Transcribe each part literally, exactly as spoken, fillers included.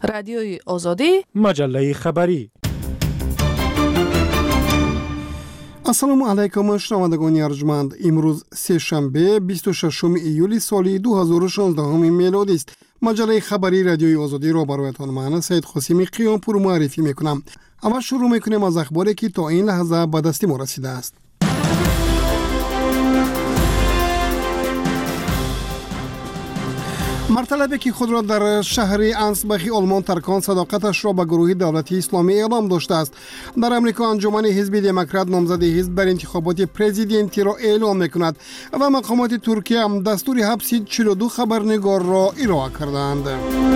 رادیوی آزادی، مجله خبری. السلام علیکم شنوندگان ارجمند. امروز سه شنبه بیست و ششم ایولی سال دو هزار و شانزده میلادی است. مجله خبری رادیوی آزادی را برایتان من سید قاسمی قیامپور معرفی میکنم. اول شروع میکنیم از اخباری که تا این لحظه به دست ما رسیده است. مرطلبی که خود را در شهر انسبخی آلمان ترکان صداقتش را به گروه دولتی اسلامی اعلام داشته است. در امریکا انجمن حزب دموکرات نامزد حزب در انتخابات پرزیدنتی را اعلام میکند و مقامات ترکیه هم دستور حبس چهل و دو خبرنگار را ارائه کردند.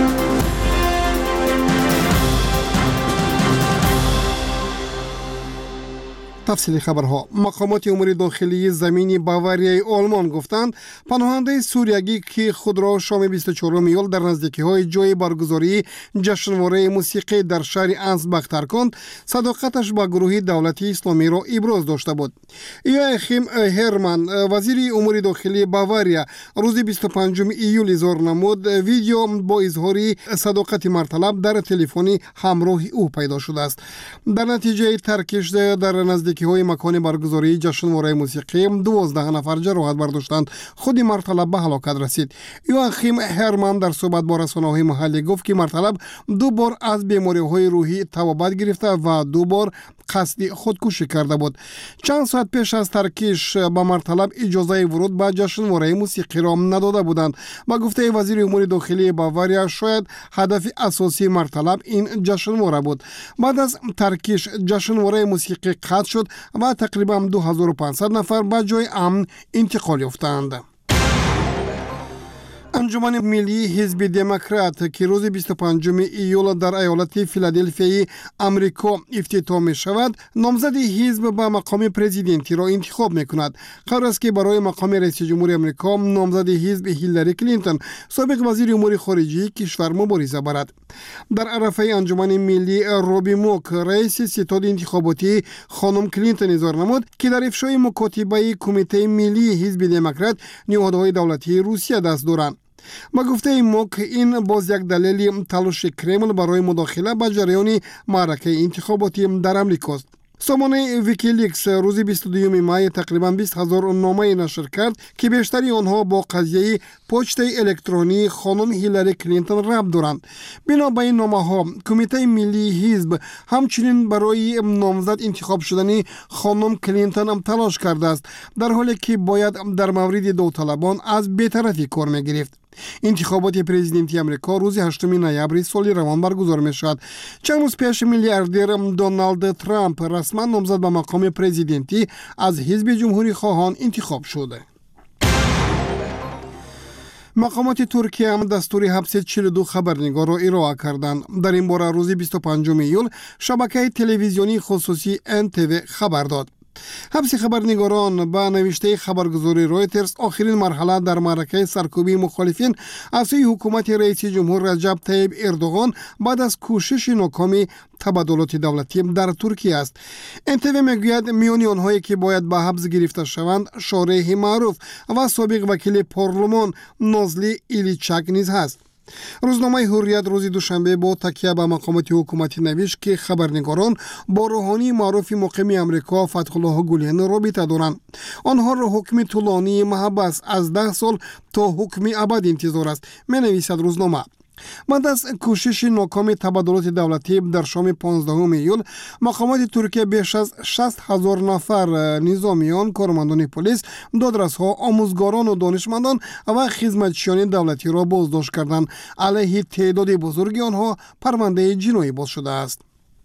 تفصیل خبرها. مقامات امور داخلی زمینی باواریای آلمان گفتند پناهنده سوریایی که خود را شام بیست و چهارم ایول در نزدیکی های جای برگزاری جشنواره موسیقی در شهر انسبخ ترکاند صداقتش با گروه دولتی اسلامی را ابراز داشته بود. یوآخیم هرمان وزیر امور داخلی باواریا روز بیست و پنجم ایول اظهار نمود ویدیو با اظهار صداقت مرطلب در تلفنی همراه او پیدا شده است. در نتیجه ترکش در نزدیکی های مکان برگزاری جشنواره موسیقی دوازده نفر جراحت برداشتند. خود مرطلب به هلاکت رسید. یوآخیم هرمان در صحبت با رسانه‌های محلی گفت که مرطلب دو بار از بیماری‌های روحی تبابت گرفته و دو بار قصدی خودکشی کرده بود. چند ساعت پیش از ترکش به مرطلب اجازه ورود به جشنواره موسیقی را نداده بودند. با گفته وزیر امور داخلی باواریا شاید هدف اساسی مرطلب این جشنواره بود. بعد از ترکش جشنواره موسیقی قطع شد و تقریبا دو هزار و پانصد نفر به جای امن انتقال یافتند. انجمن ملی حزب دموکرات که روز بیست و پنجم ایول در ایالت فیلادلفیا امریکا افتتاح می شود نامزد حزب به مقام پرزیدنتی را انتخاب می کند. قرار است که برای مقام رئیس جمهور امریکا نامزد حزب هیلاری کلینتون سابق وزیر امور خارجه کشور مبارزه برد. در عرفه انجمن ملی روبی موک رئیس ستاد انتخاباتی خانم کلینتون اظهار نمود که در افشای مکاتبه کمیته ملی حزب دموکرات نهادهای دولتی روسیه دست دارند. با گفته موک این باز یک دلیل تلاش کرمل برای مداخله به جریان معرکه انتخاباتی در امریکا است. سامانه ویکیلیکس روز بیست و دو مای تقریبا بیست هزار نامه نشر کرد که بیشتری آنها با قضیه پست الکترونی خانم هیلاری کلینتون ربط دارند. بنا به این نامه ها کمیته ملی حزب همچنین برای نامزد انتخاب شدن خانم کلینتون هم تلاش کرده است، در حالی که باید در مورد داوطلبان از بی‌طرفی کار می‌گرفت. انتخابات پرزیدنتی امریکا روز هشتم نوامبر سال روان برگزار می شود. چند روز پیش میلیاردر دونالد ترامپ رسما نامزد به مقام پرزیدنتی از حزب جمهوری خواهان انتخاب شده. مقامات ترکیه هم دستور حبس چهل و دو خبرنگار را ارائه کردند. در این باره روز بیست و پنجم ایول شبکه تلویزیونی خصوصی ان تی وی خبر داد. حبس خبرنگاران با نوشته خبرگزاری رویترز آخرین مرحله در معرکه سرکوبی مخالفین از سوی حکومت رئیس جمهور رجب طیب اردوغان بعد از کوشش ناکام تبادلات دولتی در ترکیه است. ان تی وی میگوید میان آنهایی که باید به حبس گرفته شوند شارح معروف و سابق وکیل پارلمان نازلی ایلیچک نیز هست. روزنامه حریت روز دوشنبه با تکیه به مقامات حکومتی نوشت که خبرنگاران با روحانی معروف مقیم امریکا فتح الله گلن رابطه دارند. آنها را حکم طولانی محبس از ده سال تا حکم ابد انتظار است، می نویسد روزنامه. بعد از کوشش ناکام تبادلات دولتی در شام پانزدهم ایول مقامات ترکیه بیش از شصت هزار نفر نظامیان، کارمندان پلیس، دادرس‌ها، آموزگاران و دانشمندان و خدمتچیان دولتی را بازداشت کردند. علیه تعداد بزرگی آنها پرونده جنایی باز شده است.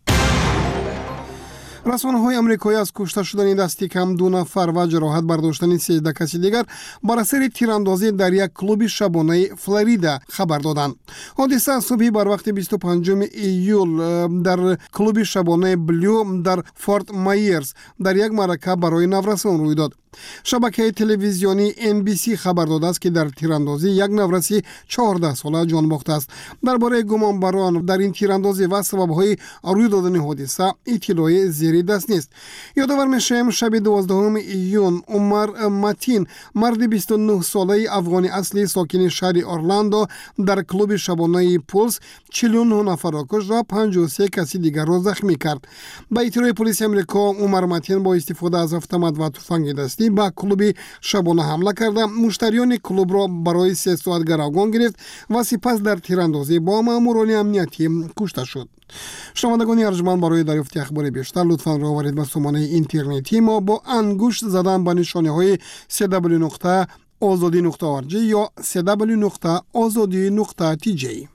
رسانه‌های آمریکایی از کشته شدن دستی کم دو نفر و جراحت برداشتن سیزده کسی دیگر بر اثر تیراندازی در یک کلوب شبانه فلوریدا خبر دادند. حادثه صبح بر وقت بیست و پنجم ایول در کلوب شبانه بلو در فورت مایرز در یک معرکه برای نورسان روی داد. شبکه تلویزیونی ان بی سی خبر داده است که در تیراندازی یک نورسی چهارده ساله جان باخته است. درباره گمانبران در این تیراندازی و سبب‌های روی دادن حادثه اطلاعی زیر گیری دست نیست. یادآور میشیم شب دوازدهم ایون عمر متین مرد بیست و نه ساله افغانی اصلی ساکن شهر اورلاندو در کلوب شبانه پولس چهل و نه نفر را کشت و پنجاه و سه کسی دیگر را زخمی کرد. با اطلاع پلیس امریکا عمر متین با استفاده از автомат و تفنگ دستی به کلوب شبانه حمله کرده مشتریان کلوب را برای سه ساعت گروگان گرفت و سپس در تیراندازی با ماموران امنیتی کشته شد. شنوندگان ارجمند برای دریافت اخبار بیشتر لطفاً راهبرید به سامانه اینترنتی ما با انگشت زدن به نشانه‌های دبلیو دبلیو دبلیو نقطه آزادی نقطه او آر جی یا دبلیو دبلیو دبلیو نقطه آزادی نقطه تی جی.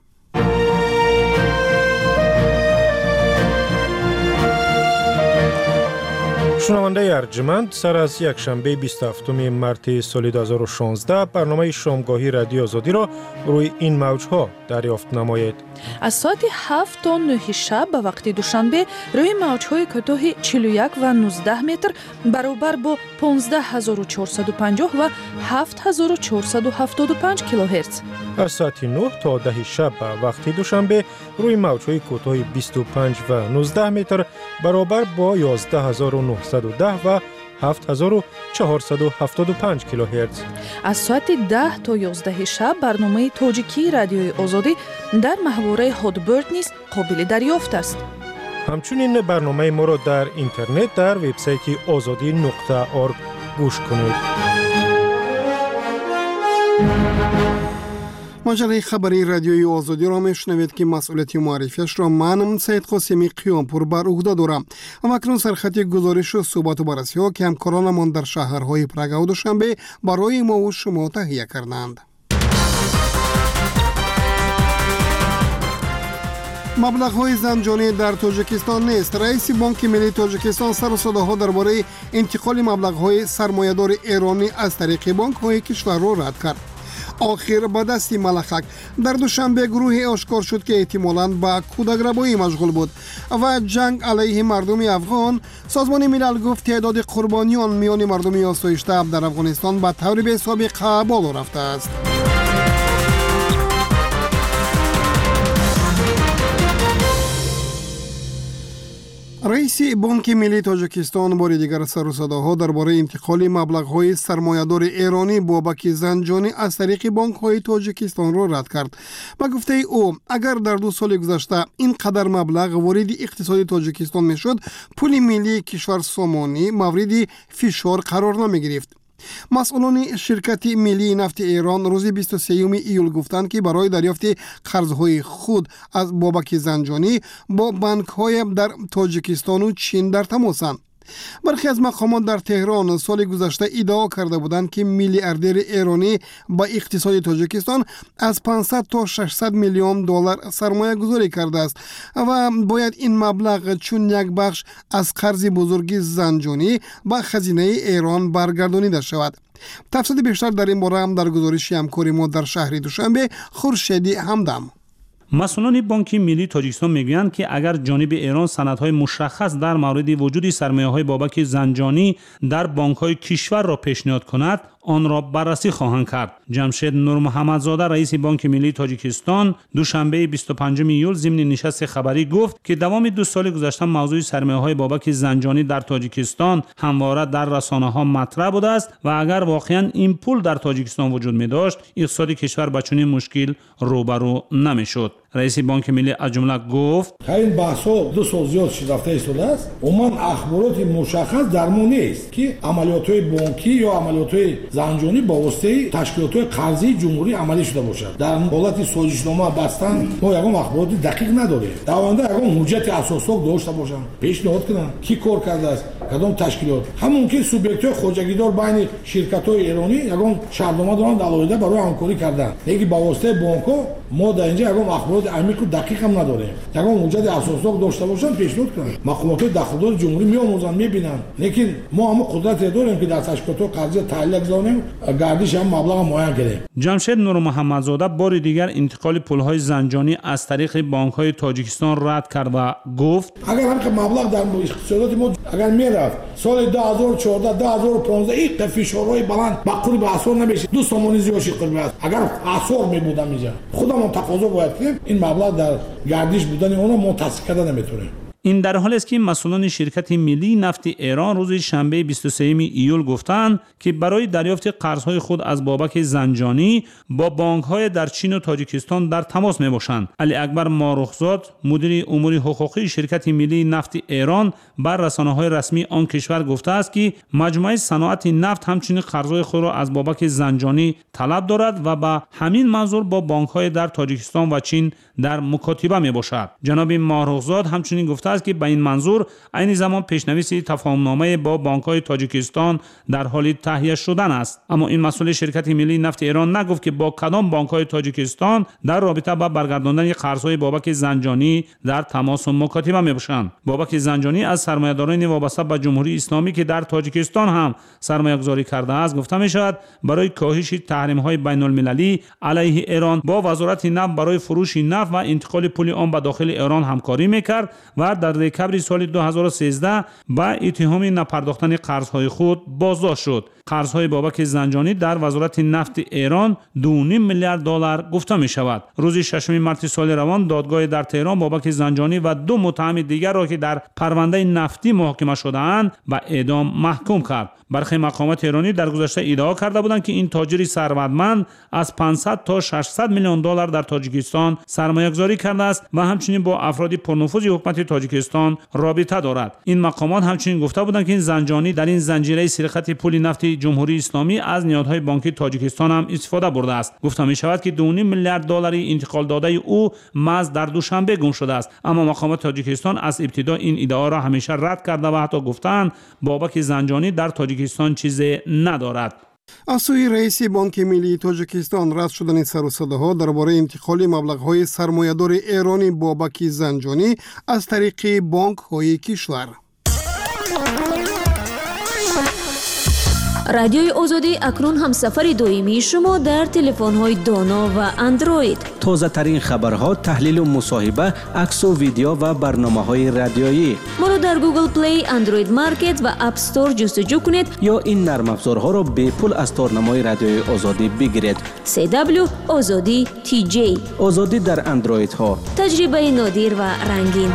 شنونده ارجمند، سر از یک شنبه بیست و هفتم مارس سال دو هزار و شانزده برنامه شامگاهی رادیو آزادی را روی این موجها دریافت نمایید. از ساعت هفت تا نه شب به وقت دوشنبه روی موجهای کوتاه چهل و یک و نوزده متر برابر با پانزده هزار و چهارصد و پنجاه و هفت هزار و چهارصد و هفتاد و پنج کیلوهرتز. از ساعت نه تا ده شب به وقت دوشنبه روی موجهای کوتاه بیست و پنج و نوزده متر برابر با یازده هزار و نهصد و ده و هفت هزار و چهارصد و هفتاد و پنج کیلوهرتز. از ساعت ده تا یازده شب برنامه تاجیکی رادیوی آزادی در محوره هادبرد نیز قابل دریافت است. همچنین برنامه ما را در اینترنت در وبسایت آزادی نقطه او آر جی گوش کنید. مجله خبری رادیوی آزادی را میشنوید که مسئولیت معرفیش را من سید قاسمی قیامپور بر عهده دارم. اما اکنون سرخط گزارش و صحبت و بررسی ها که همکارانمان در شهرهای پراگ و دوشنبه برای ما و شما تهیه کردند. مبلغ‌های زنجانی در تاجیکستان نیست. رئیس بانک ملی تاجیکستان سر و صداها درباره انتقال مبلغ‌های سرمایه‌دار ایرانی از طریق بانک‌های کشور را رد کرد. آخر به دستی ملخک در دوشنبه گروهی آشکار شد که احتمالاً به کودک‌ربایی مشغول بود و جنگ علیه مردم افغان. سازمان ملل گفت تعداد قربانیان میان مردم آسایش‌طلب در افغانستان به طور بی‌سابقه بالا رفته است. رئیس بانک ملی تاجیکستان بار دیگر سر و صداها درباره انتقال مبلغ‌های سرمایه‌دار ایرانی بابک زنجانی از طریق بانک‌های تاجیکستان را رد کرد. با گفته او اگر در دو سال گذشته این قدر مبلغ وارد اقتصاد تاجیکستان میشد، پول ملی کشور سامانی مورد فشار قرار نمی‌گرفت. مسئولان شرکت ملی نفت ایران روز بیست و سوم ایول گفتند که برای دریافت قرضهای خود از بابک زنجانی با بانک‌های در تاجیکستان و چین در تماسند. برخی از مقامات در تهران سال گذشته ادعا کرده بودند که میلیاردر ایرانی با اقتصاد تاجیکستان از پانصد تا ششصد میلیون دلار سرمایه گذاری کرده است و باید این مبلغ چون یک بخش از قرض بزرگی زنجانی با خزینه ایران برگردانیده شود. تفصیل بیشتر در این باره هم در گزارش همکار ما در شهر دوشنبه خورشیدی همدم. مسئولان بانک ملی تاجیکستان میگویند که اگر جانب ایران سندهای مشخص در مورد وجود سرمایه‌های بابک زنجانی در بانک‌های کشور را پیشنهاد کند، آن را بررسی خواهند کرد. جمشید نور محمدزاده رئیس بانک ملی تاجیکستان دوشنبه بیست و پنجم ایول ضمن نشست خبری گفت که دوام دو سال گذشته موضوع سرمایه‌های بابک زنجانی در تاجیکستان همواره در رسانه‌ها مطرح بوده است و اگر واقعاً این پول در تاجیکستان وجود می‌داشت، اقتصاد کشور با چنین مشکل روبرو نمی‌شد. رئیس بانک ملی از جمله گفت این بحث‌ها دو سال زیاد شد رفته ایستاده است. عموما اخبارات مشخص در ما نیست که عملیات‌های بانکی یا عملیات‌های زنجانی با واسطه تشکیلات‌های قرضی جمهوری عملی شده باشد. در حالت سازشنامه بستن ما یگان اخبارات دقیق نداریم. داونده یگان حجت اساسا داشته باشن پیشنهاد کنن کی کار کرده است کدام تشکیلات همون که سوبیکت‌های خوجگیدار بین شرکت‌های ایرانی یگان شرطنامه دارن علاوه بر همکاری کردن. یکی با واسطه بانک‌ها ما در اینجا یگان اخبارات عمیق و دقیق هم نداریم. یگان حجت اساسا داشته باشن پیشنهاد کنن. مقامات داخلدار جمهوری میآموزن میبینن. لیکن ما هم قدرت داریم که در تشکیلات قرضی تعلیق زنیم گردش هم مبلغ معین کنیم. جمشید نور محمدزاده بار دیگر انتقال پول‌های زنجانی از طریق بانک‌های تاجیکستان رد کرد و گفت اگر هم که مبلغ در اقتصادات ما اگر میرفت سال دو هزار و چهارده دو هزار و پانزده این فشارهای بلند با قرب عصر نمیشه دو سامانی زیادی قرب است اگر عصر میبودم اینجا خودمون تقاضا باید کنیم این مبلغ در گردش بودن اونها متصل کردن نمیتونه. این در حالی است که مسئولان شرکت ملی نفت ایران روز شنبه بیست و سوم ایول گفتند که برای دریافت قرضهای خود از بابک زنجانی با بانک‌های در چین و تاجیکستان در تماس میباشند. علی اکبر مارخزاد مدیر امور حقوقی شرکت ملی نفت ایران بر رسانه‌های رسمی آن کشور گفته است که مجموعه صنعت نفت همچنین قرضهای خود را از بابک زنجانی طلب دارد و به همین منظور با بانک‌های در تاجیکستان و چین در مکاتبه میباشد. جناب مارخزاد همچنین گفته است که به این منظور عین زمان پیشنویس تفاهم‌نامه با بانک‌های تاجیکستان در حال تهیه شدن است. اما این مسئول شرکت ملی نفت ایران نگفت که با کدام بانک‌های تاجیکستان در رابطه با برگرداندن قرض‌های بابک زنجانی در تماس و مکاتبه میباشند. بابک زنجانی از سرمایه‌داران وابسته به جمهوری اسلامی که در تاجیکستان هم سرمایه‌گذاری کرده است گفته می‌شود برای کاهش تحریم‌های بین‌المللی علیه ایران با وزارت نفت برای فروش نفت و انتقال پول آن به داخل ایران همکاری میکرد و در دکمبر سال دو هزار و سیزده با اتهام نپرداختن قرض‌های خود بازداشت شد. قرض‌های بابک زنجانی در وزارت نفت ایران دو و نیم میلیارد دلار گفته می شود. روز ششم مارس سال روان دادگاه در تهران بابک زنجانی و دو متهم دیگر را که در پرونده نفتی محاکمه شده‌اند به اعدام محکوم کرد. برخی مقامات ایرانی در گذشته ادعا کرده بودند که این تاجر ثروتمند از پانصد تا ششصد میلیون دلار در تاجیکستان سرمایه‌گذاری کرده است و همچنین با افراد پرنفوذ حکومت تاجیکستان رابطه دارد. این مقامات همچنین گفته بودند که این زنجانی در این زنجیره سرقت پول نفت جمهوری اسلامی از نهادهای بانکی تاجیکستان هم استفاده برده است. گفته می شود که دو و نیم میلیارد دلاری انتقال داده او محض در دوشنبه گم شده است. اما مقامات تاجیکستان از ابتدا این ادعا را همیشه رد کرده و حتی گفتند بابک زنجانی در تاجیکستان چیزی ندارد. از سوی رئیس بانک ملی تاجیکستان رد شدن سر و صداها درباره انتقال مبلغ‌های سرمایه‌دار ایرانی بابک زنجانی از طریق بانک‌های کشور. رادیوی آزادی اکنون هم سفر دائمی شما در تلفن‌های دانا و اندروید. تازه ترین خبرها، تحلیل و مصاحبه، عکس و ویدیو و برنامه‌های رادیویی. ما را در گوگل پلی، اندروید مارکت و اپ استور جستجو کنید یا این نرم افزارها را به پول از تارنمای رادیوی آزادی بگیرید. سی دبلیو آزادی تی جی. آزادی در اندروید ها. تجربه نادر و رنگین.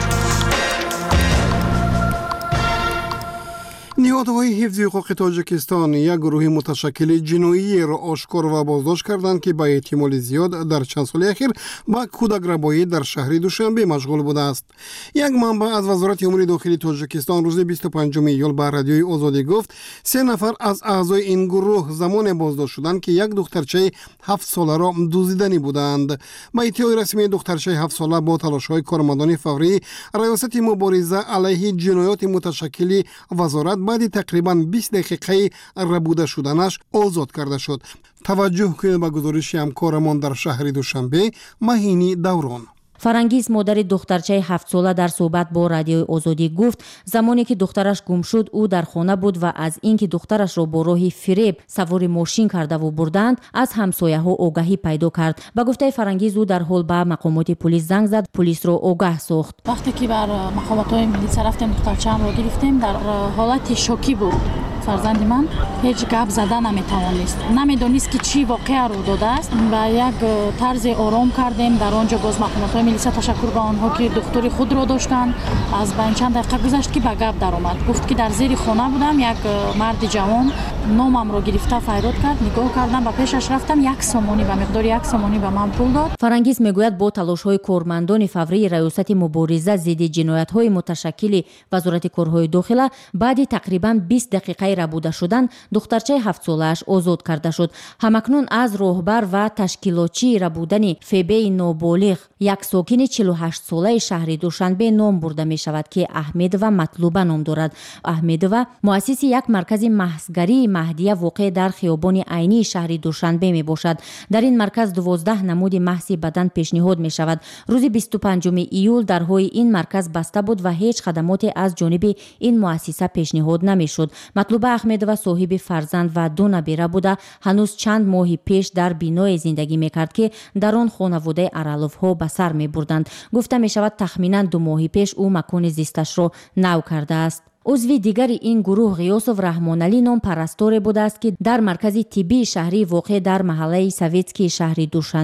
نهادهای حفظ حقوق تاجیکستان یک گروه متشکل جنایی را آشکار و بازداشت کردند که به احتمال زیاد در چند سال اخیر با کودک‌ربایی در شهر دوشنبه مشغول بوده است. یک منبع از وزارت امور داخلی تاجیکستان روز بیست و پنجم ایول به رادیوی آزادی گفت سه نفر از اعضای این گروه زمان بازداشت شدند که یک دخترچه هفت ساله را دزدیدنی بودند. با ادعای رسمی دخترچه هفت ساله با تلاش‌های کارمندان فوری ریاست مبارزه علیه جنایات متشکل وزارت بعد تقریباً بیست دقیقه ربوده شدنش آزاد کرده شد. توجه کنید به گزارش همکارمان در شهر دوشنبه مهینی دوران. فرانگیز مادر دخترچه هفت ساله در صحبت با رادیوی آزادی گفت زمانی که دخترش گم شد او در خانه بود و از اینکه دخترش را با راه فریب سوار ماشین کرده و بردند از همسایه‌ها آگاهی پیدا کرد. با گفته فرانگیز او در حال به مقامات پلیس زنگ زد، پلیس را آگاه ساخت. وقتی که بر مقامات ملیسا رفتیم دخترچه‌ام را گرفتیم در حالت شوکی بود. فرزند من هیچ گپ زده نمیتوانست، نمیدانست که چی واقعا رو داده است و یک طرز آرام کردیم. در آنجا باز مقامات ملیسا تشکر به آنها که دکتر خود را داشتند. از بین چند دقیقه گذشت که به گپ در آمد، گفت که در زیر خانه بودم، یک مرد جوان نامم را گرفته فریاد کرد، نگاه کردم و پیشش رفتم، یک سومونی به مقدار یک سومونی به من پول داد. فرانگیز میگوید با تلاش‌های کارمندان فوری ریاست مبارزه ضد جنایت‌های متشکل وزارت کارهای داخله بعد تقریباً بیست دقیقه ربوده شدن دخترچه هفت ساله‌اش آزاد کرده شد. همکنون از راهبر و تشکیلاتچی ربودن فیبه نابالغ یک ساکن چهل و هشت ساله شهر دوشنبه نام برده می شود که احمد و مطلوبه نام دارد. احمد و مؤسس یک مرکز محضگری مهدیه واقع در خیابان عینی شهر دوشنبه می باشد. در این مرکز دوازده نمود محض بدن پیشنهاد می شود. روز بیست و پنجم ایول درهای این مرکز بسته بود و هیچ خدمات از جانب این مؤسسه پیشنهاد نمی شد. مطلوبه احمد و صاحب فرزند و دو نبیره بوده هنوز چند ماه پیش در بینای زندگی می کرد که در آن خانواده ارالوف ها به سر می بردند. گفته می شود تخمینا دو ماه پیش او مکان زیستش را نو کرده است. عضو دیگر این گروه غیاسوف رحمانعلی نام پرستار بوده است که در مرکز طبی شهری واقع در محله سویتسکی شهر دوشنبه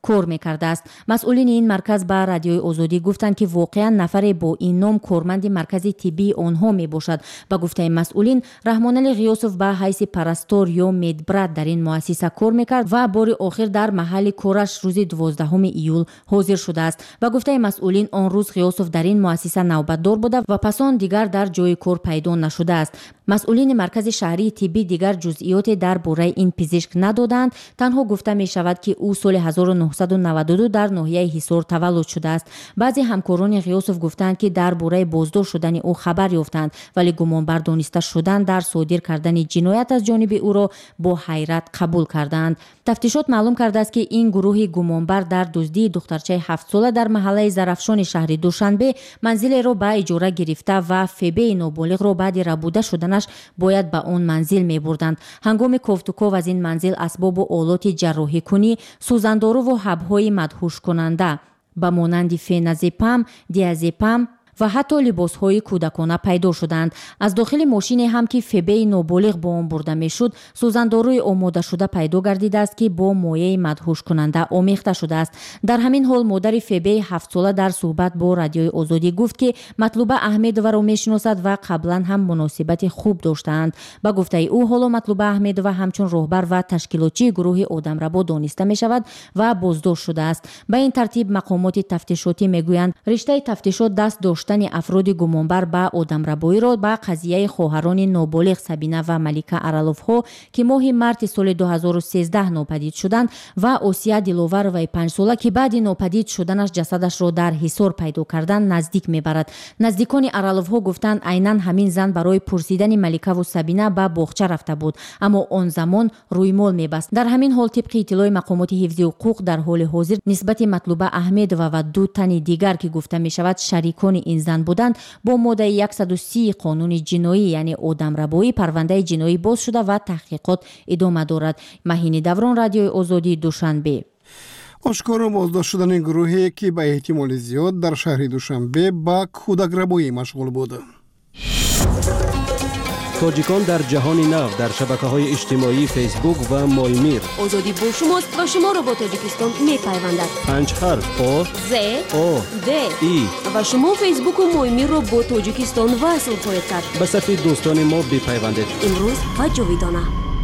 کار میکرده است. مسئولین این مرکز به رادیوی آزادی گفتند که واقعا نفر با این نام کارمند مرکز طبی آنها می باشد. با گفته مسئولین، رحمانعلی غیاسов به حیث پرستار یا مدبرد در این مؤسسه کار میکرد و بار آخر در محل کارش روز دوازدهم ایول حاضر شده است. با گفته مسئولین، آن روز غیاسов در این مؤسسه نوبتدار بوده و پس آن دیگر در جای کار پیدا نشده است. مسئولین مرکز شهری طبی دیگر جزئیات درباره این پزشک ندادند. تنها گفته می شود که او سال هزار و نهصد و نود و دو در ناحیه حصار تولد شده است. بعضی همکاران غیاسов گفتند که درباره بازداشت شدن او خبر یافتند، ولی گمانبر دانسته شدن در صادر کردن جنایت از جانب او را با حیرت قبول کردند. تفتیشات معلوم کرده است که این گروه گمانبر در دزدی دخترچه هفت ساله در محله زرافشان شهر دوشنبه منزل را به اجاره گرفته و فیبه نابالغ را بعد ربوده شدنش باید به اون منزل می بردند. هنگام کوفتوکو از این منزل اسباب و آلات جراحی کنی، سوزندارو و حب‌های مدهوش کننده با مانند فنازپام، دیازپام و حتی لباس‌های کودکانه پیدا شدند. از داخل ماشین هم که فیبه نابالغ با آن برده میشد، سوزنداروی آماده شده پیدا گردیده است که با مایع مدهوش کننده آمیخته شده است. در همین حال مادر فیبه هفت ساله در صحبت با رادیوی آزادی گفت که مطلوبه احمدова را میشناسد و قبلا هم مناسبت خوب داشتند. با گفته او، حالا مطلوبه احمدова همچون راهبر و تشکیلاتچی گروه آدمربا دانسته می شود و بازداشت شده است. به این ترتیب مقامات تفتیشاتی میگویند رشته تفتیشات دست داشتن افراد گمانبر به آدمربایی را به قضیه خواهران نابالغ سبینه و ملیکه ارالوف‌ها که ماه مارس سال دو هزار و سیزده ناپدید شدند و آسیا دلووروای پنج ساله که بعد ناپدید شدنش جسدش را در حصار پیدا کردن نزدیک میبرد. نزدیکان ارالوف‌ها گفتند عیناً همین زن برای پرسیدن ملیکه و سبینه به باغچه رفته بود، اما آن زمان رویمال میبست. در همین حال طبق اطلاع مقامات حفظی حقوق در حال حاضر نسبت مطلوبه احمدова و دو تن دیگر که گفته میشود شریکان این زن بودند با ماده صد و سی قانون جنایی یعنی آدمربایی پرونده جنایی باز شده و تحقیقات ادامه دارد. مهین دوران، رادیوی آزادی، دوشنبه. آشکار بازداشت شدن گروهی که به احتمال زیاد در شهر دوشنبه با کودکربایی مشغول بود. تاجیکان در جهان نو در شبکه‌های اجتماعی فیسبوک و مایمیر. آزادی با شماست و شما را با تاجیکستان می‌پیوندد. پنج حرف آ ز او د ای و شما فیسبوک و مایمیر را با تاجیکستان وصل خواهید کرد. به صفحه دوستان ما بپیوندید. امروز و جاویدانه.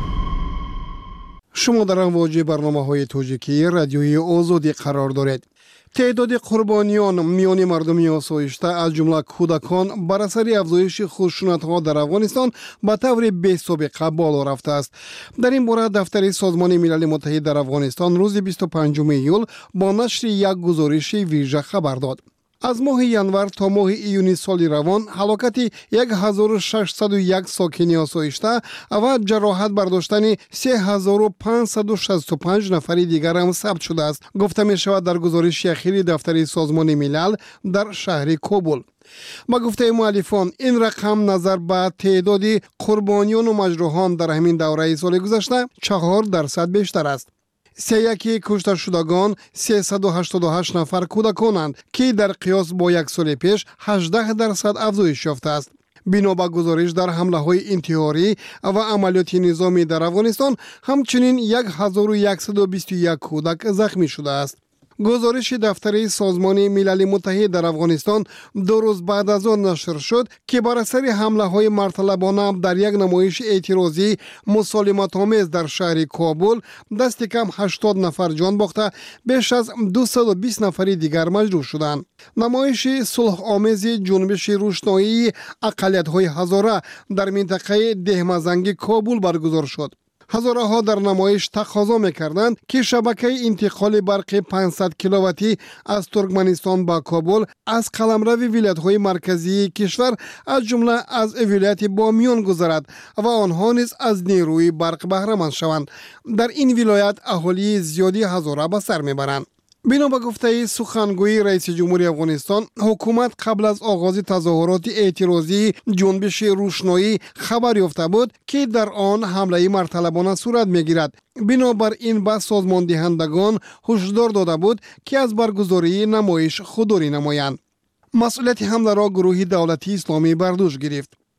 شما در امواج برنامه‌های تاجیکی رادیوی آزادی قرار دارید. تعداد قربانیان میان مردم آسایشته از جمله کودکان بر اثر افزایش خشونت‌ها در افغانستان به طور بی‌سابقه بالا رفته است. در این باره دفتر سازمان ملل متحد در افغانستان روز بیست و پنجم ایول با نشر یک گزارش ویژه خبر داد. از ماه ینور تا ماه ایونی سال روان هلاکت هزار و ششصد و یک ساکن آسایشته و جراحت برداشتن سه هزار و پانصد و شصت و پنج نفر دیگر هم ثبت شده است. گفته می شود در گزارش اخیر دفتر سازمان ملل در شهر کابل. با گفته مؤلفان این رقم نظر به تعداد قربانیان و مجروحان در همین دوره سال گذشته چهار درصد بیشتر است. سه یکی کشته شدگان سیصد و هشتاد و هشت نفر کودکانند که در قیاس با یک سال پیش هجده درصد افزایش یافته است. بنا به گزارش در حمله های انتحاری و عملیات نظامی در افغانستان همچنین هزار و صد و بیست و یک کودک زخمی شده است. گزارش دفتر سازمان ملل متحد در افغانستان دو روز بعد از آن نشر شد که بر اثر حمله های مرتلبانه در یک نمایش اعتراضی مسالمت آمیز در شهر کابل دست کم هشتاد نفر جان باخته بیش از دویست و بیست نفر دیگر مجروح شدند. نمایش صلح آمیز جنبش روشنایی اقلیت های هزاره در منطقه دهمزنگ کابل برگزار شد. هزاره ها در نمایش تقاضا می‌کردند که شبکه انتقال برق پانصد کیلوواتی از ترکمنستان به کابل از قلمرو ولایت‌های مرکزی کشور از جمله از ولایت بامیان گذرد و آنها نیز از نیروی برق بهره مند شوند. در این ولایت اهالی زیادی هزاره به سر میبرند. بنا به گفته سخنگوی رئیس جمهوری افغانستان، حکومت قبل از آغاز تظاهرات اعتراضی جنبش روشنایی خبر یافته بود که در آن حمله مرتلبانه صورت میگیرد. بنابراین به سازمان دهندگان هشدار داده بود که از برگزاری نمایش خودداری نمایند. مسئولیت حمله را گروه دولتی اسلامی بر دوش گرفت.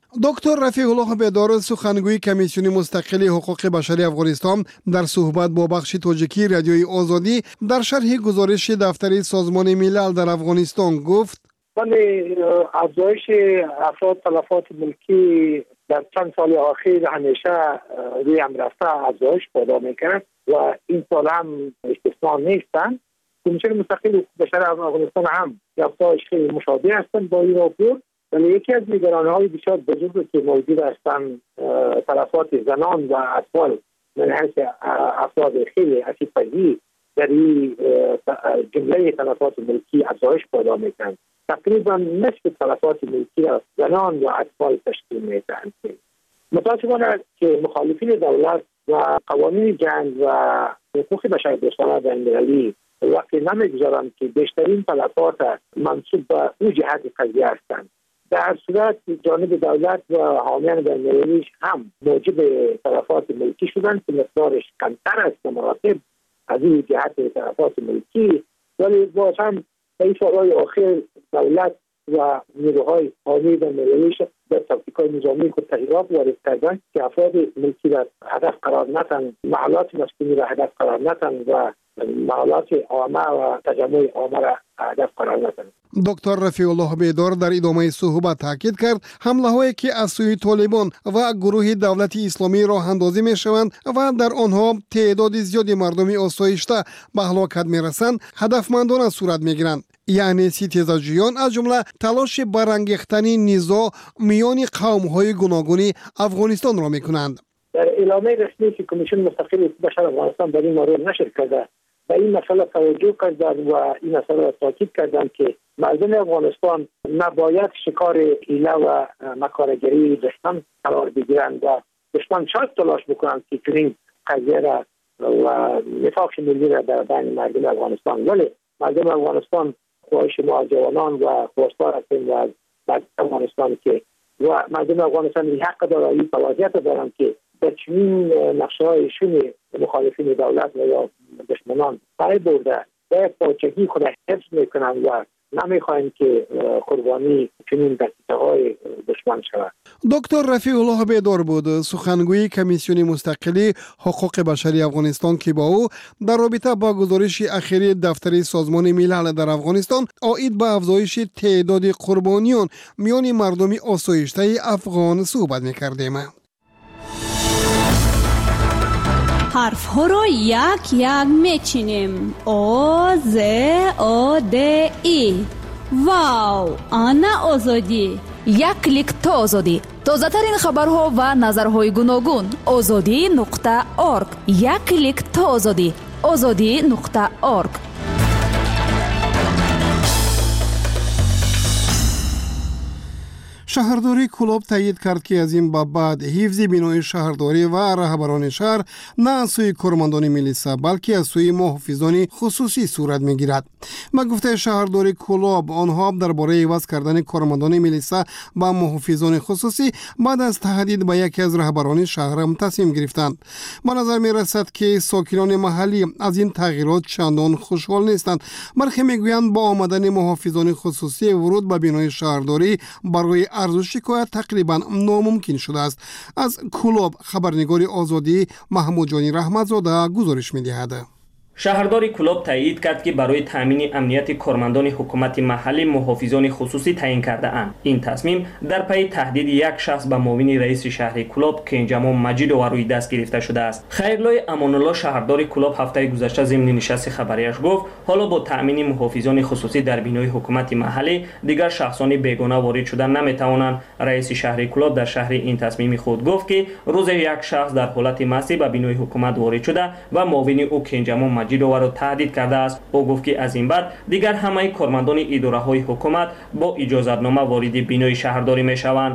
دکتر رفیع‌الله بیدار سخنگوی کمیسیون مستقل حقوق بشری افغانستان در صحبت با بخش تاجیکی رادیوی آزادی در شرح گزارش دفتر سازمان ملل در افغانستان گفت ولی افزایش افراد تلفات ملکی در چند سال اخیر همیشه روی هم رفته افزایش پیدا میکرد و این سال هم استثنا نیستند. کمیسیون مستقل حقوق بشر افغانستان هم افزایش خیلی مشابه هستند با این راپور، ولی یکی از نگرانی‌های بسیار بزرگی که موجود هستند تلفات زنان و اطفال من حیث افراد خیلی آسیب‌پذیر در این جمله تلفات ملکی افزایش پیدا میکنند. تقریبا نصف تلفات ملکی را زنان و اطفال تشکیل میدهند. متاسفانه که مخالفین دولت و قوانین جنگ و حقوق بشر دوستانه بین‌المللی وقتی نمیگذارند که بیشترین تلفات منسوب به او جهت قضیه هستند. در صورت جانب دولت و حامیان بین‌المللی هم موجب تلفات ملکی شدند که مقدارش کمتر است به مراتب از این جهت تلفات ملکی، ولی باز هم در این سالهای آخر دولت و نیروهای حامی بین‌المللی در تاکتیک‌های نظامی خود تغییرات وارد کردند که افراد ملکی را هدف قرار ندهند، محلات مسکونی را هدف قرار ندهند و محلات عامه و تجمع عامه را هدف قرار ندهند. دکتر رفیع‌الله بیدار در ادامه صحبت تاکید کرد حمله هایی که از سوی طالبان و گروه دولت اسلامی راه اندازی می شوند و در آنها تعداد زیادی مردمی آسایشته به هلاکت می رسند هدفمندانه صورت می گیرند. یعنی ستیزجویان از جمله تلاش برانگیختن نزاع میان قوم های گوناگون افغانستان را می کنند. در اعلامیه رسمی که کمیسیون مستقل حقوق بشر افغانستان در این مورد نشر کرده و این مسئله توجه کردند و این مسئله را تاکید کردند که مردم افغانستان نباید شکار حیله و مکارگری دشمن قرار بگیرند و دشمن شاید تلاش بکنند که چنین قضیه را و نفاق ملی را در بین مردم افغانستان، ولی مردم افغانستان خواهش ما جوانان و خواستار هستند از مردم افغانستان که و مردم افغانستان این حق دارند این صلاحیت دارند که به چنین نقشه‌های شوم مخالفین دولت و یا دشمنان پای برده به پاچگی خود حفظ میکنند و نمیخواهند که قربانی چنین دستگاه‌های دشمن شود. دکتر رفیع‌الله بیدار بود سخنگوی کمیسیون مستقل حقوق بشری افغانستان که با او در رابطه با گزارش اخیری دفتر سازمان ملل در افغانستان عاید به افزایش تعداد قربانیان میان مردم آسایشته افغان صحبت می‌کردیم. حرف ها را یک یک میچینیم. آ ز آ د ای. واو، آنا آزادی. یک کلیک تا آزادی. تازه ترین خبرها و نظرهای گوناگون. آزادی نقطه ارگ. یک کلیک تا آزادی. آزادی نقطه ارگ. شهرداری کلاب تایید کرد که از این به بعد حفظ بینای شهرداری و رهبران شهر نه از سوی کارمندان میلیسا بلکه از سوی محافظان خصوصی صورت میگیرد. با گفته شهرداری کلاب آنها درباره عوض کردن کارمندان میلیسا با محافظان خصوصی بعد از تهدید به یکی از رهبران شهر هم تصمیم گرفتند. به نظر می رسد که ساکنان محلی از این تغییرات چندان خوشحال نیستند. برخی میگویند با آمدن محافظان خصوصی ورود به بینای شهرداری برای عرض شکایت تقریبا ناممکن شده است. از کلاب خبرنگار آزادی محمود جانی رحمتزاده گزارش می‌دهد. شهردار کلاب تایید کرد که برای تامین امنیت کارمندان حکومت محلی محافظان خصوصی تعیین کرده اند. این تصمیم در پی تهدید یک شخص به معاون رئیس شهر کلاب کنجمو مجید و روی دست گرفته شده است. خیرلای امان‌الله شهردار کلاب هفته گذشته ضمن نشست خبریش گفت حالا با تامین محافظان خصوصی در بینای حکومت محلی دیگر شخصان بیگانه وارد شدن نمیتوانند. رئیس شهر کلاب در شهر این تصمیم خود گفت که روز یک شخص در حالت مسی به بینای حکومت وارد شده و معاون او کنجمو مجید جیدو را تهدید کرده است. او گفت که از این بعد دیگر همه کارمندان اداره‌های حکومت با اجازتنامه وارد بینای شهرداری میشوند.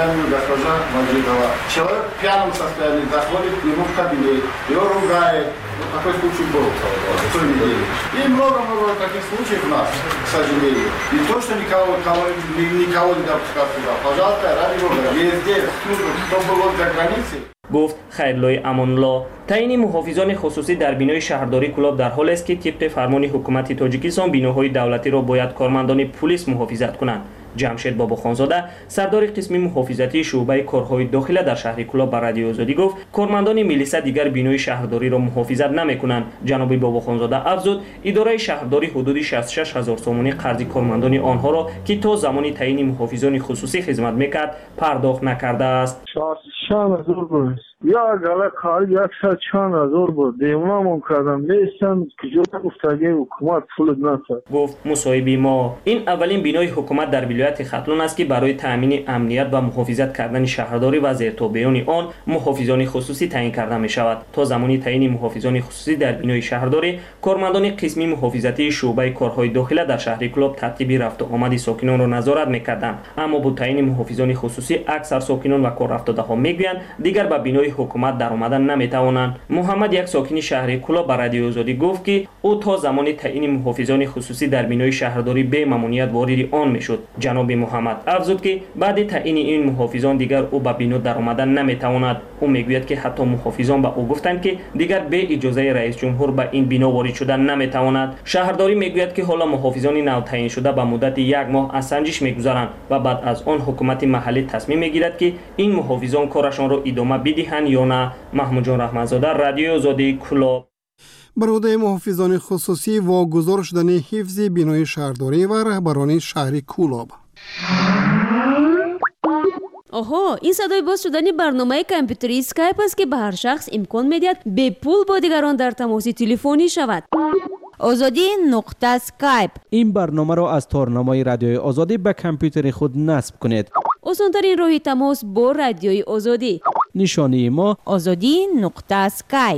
Человек в пьяном состоянии заходит к нему в кабинет, его ругает, Такой случай был. И много-много таких случаев у нас, к сожалению. И то, что никого, никого не допускать сюда. Пожалуйста, ради Бога, везде, кто был за границей. گفت خیرلوی امان‌الله تعیین محافظان خصوصی در بینای شهرداری کلاب در حالی است که طبق فرمان حکومت تاجیکستان بیناهای دولتی را باید کارمندان پلیس محافظت کنند. جمشید باباخانزاده سردار قسم محافظتی شعبه کارهای داخله در شهر کلاب به رادیو آزادی گفت کارمندان میلیسا دیگر بینای شهرداری را محافظت نمی‌کنند. جناب باباخانزاده افزود اداره شهرداری حدود شصت و شش هزار سومانی قرض کارمندان آنها را که تا زمان تعیین محافظان خصوصی خدمت میکرد پرداخت نکرده است. یا گله کاری یک سال چند هزار بود دیوانم کردم لیستم کجا گفتگی حکومت پول نسد. گفت مصاحبه ما این اولین بینای حکومت در ولایت ختلون است که برای تامین امنیت و محافظت کردن شهرداری و زیرتابعیان آن محافظان خصوصی تعیین کرده می شود. تا زمانی تعیین محافظان خصوصی در بینای شهرداری کارمندان قسمی محافظتی شعبه کارهای داخله در شهر کلاب ترتیب رفت و آمد ساکنان را نظارت می‌کردند. اما با تعیین محافظان خصوصی اکثر ساکنان و کار رفته‌ها میگویند دیگر به بینای حکومت در آمدن نمیتوانند. محمد یک ساکن شهر کلاب به رادیو آزادی گفت که او تا زمان تعیین محافظان خصوصی در بینای شهرداری به ممنوعیت وارد آن میشد. جناب محمد افزود که بعد تعیین این محافظان دیگر او به بینو در آمدن نمیتواند. او میگوید که حتی محافظان به او گفتند که دیگر به اجازه رئیس جمهور به این بینو وارد شدن نمیتواند. شهرداری میگوید که حالا محافظان نو تعیین شده به مدت یک ماه از سنجش میگذارند و بعد از آن حکومت محلی تصمیم میگیرد که این محافظان کارشان را ادامه بدهند یا نه. محمود جان رحمتزاده رادیو آزادی کلاب. برای محافظان خصوصی واگذار شدن حفظ بینای شهرداری و رهبران شهر کلاب. آها این صدای باز شدن برنامه کامپیوتری اسکایپ است که به هر شخص امکان میدهد به پول با دیگران در تماس تلفنی شود. آزادی نقطه اسکایپ. این برنامه را از تارنمای رادیوی آزادی به کامپیوتر خود نصب کنید. آسان‌ترین راه تماس با رادیوی آزادی. نشانی ما آزادی نقطه اسکایپ.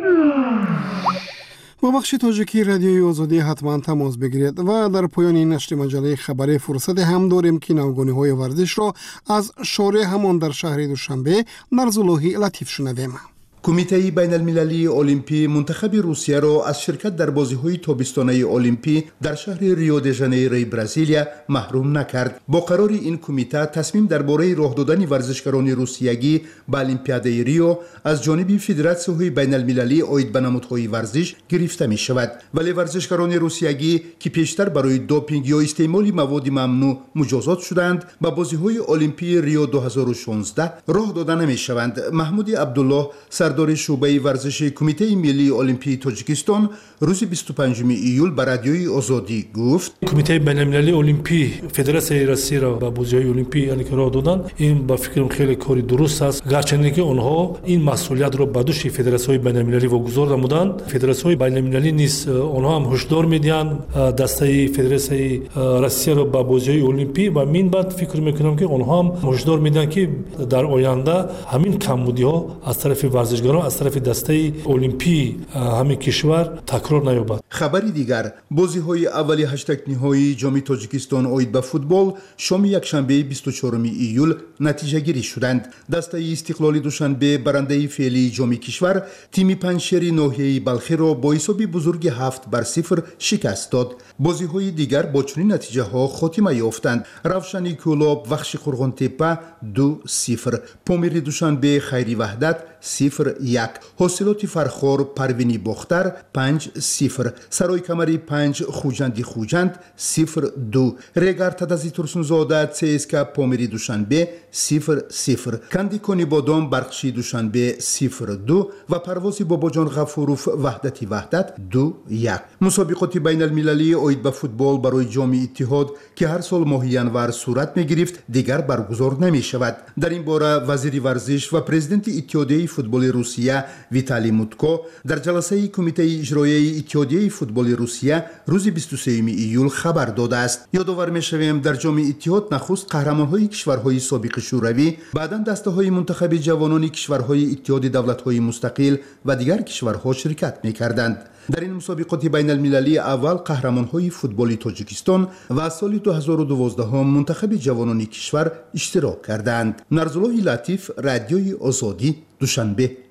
با بخش تاجیکی رادیوی آزادی حتما تماس بگیرید و در پایان این نشر مجله خبری فرصت هم داریم که نوگانی های ورزش را از شارع همان در شهر دوشنبه نرزاللهی لطیف شنویم. کمیته بین المللی المپی منتخب روسیه را از شرکت در بازی‌های تابستانه المپی در شهر ریو دی ژانیروی برزیلیا محروم نکرد. با قرار این کمیته تصمیم درباره راه دادن ورزشکاران روسیگی به المپیادای ریو از جانب فدراسیون بین المللی عاید به نمودهای ورزش گرفته می شود. ولی ورزشکاران روسیگی که پیشتر برای دوپینگ یا استعمال مواد ممنوع مجازات شدند به بازی‌های المپی ریو دو هزار و شانزده راه داده نمی شوند. محمود عبدالله سردار شعبه ورزش کمیته ملی المپی تاجیکستان روز بیست و پنجم ایول به رادیوی آزادی گفت کمیته بین المللی المپی فدراسیون روسیه را به بازی‌های المپی یعنی که راه دادن این با فکرم خیلی کاری درست است گرچه که آنها این مسئولیت را به دوش فدراسیون بین المللی واگذار نمودند. فدراسیون بین المللی نیز آنها هم هشدار میدهند دسته فدراسیون روسیه را به بازی‌های المپی و من بعد فکر میکنم که آنها هم هشدار میدن که در آینده همین کمبودی‌ها از طرف ورزشکاران از طرف دسته المپی همین کشور تکرار نیابد. خبری دیگر بازی‌های اولی هشت نهایی جام تاجیکستان عاید به فوتبال شام یکشنبه بیست و چهارم ایول نتیجه گیری شدند. دسته استقلال دوشنبه برنده فعلی جام کشور تیم پنجشیر ناحیه بلخی را با حساب بزرگ هفت بر صفر شکست داد. بازی‌های دیگر با چنین نتیجه‌ها خاتمه یافتند. روشنی کلاب وخش قرغان تپه دو صفر، پامیر دوشنبه خیری وحدت صفر یک، حاصلات فرخار پروینی باختر پنج صفر، سرای کمری پنج خوجندی خوجند صفر دو، ریگر تدازی ترسونزاده سیسکا پامیری دوشنبه صفر صفر، کندی کنی بادام برخشی دوشنبه صفر دو و پروازی باباجان غفوروف وحدتی وحدت دو یک. مسابقات بین المللی عاید به فوتبال برای جام اتحاد که هر سال ماه ینور صورت می گرفت دیگر برگزار نمی شود. در این باره وزیر ورزش و پرزیدنت اتحادیه فوتبال روسیه ویتالی موتکو در جلسه کمیته اجرایی اتحادیه فوتبال روسیه روز بیست و سوم ایول خبر داده است. یادآور می‌شویم در جام اتحاد نخست قهرمان‌های کشورهای سابق شوروی، بعداً دسته‌های منتخب جوانان کشورهای اتحاد دولت‌های مستقل و دیگر کشورها شرکت می‌کردند. در این مسابقات بین المللی اول قهرمان‌های فوتبال تاجیکستان و از سال دو هزار و دوازده منتخب جوانان کشور اشتراک کردند. نرزاللهی لطیف رادیوی آزادی دوشنبه.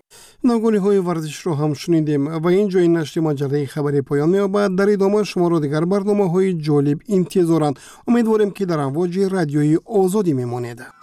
ناگونی های ورزش رو هم شنیدیم و اینجا این نشر مجله خبری پایان می‌یابد. در ادامه شما را دیگر برنامه های جالب انتظارند. امیدواریم که در امواج رادیوی آزادی میمانید.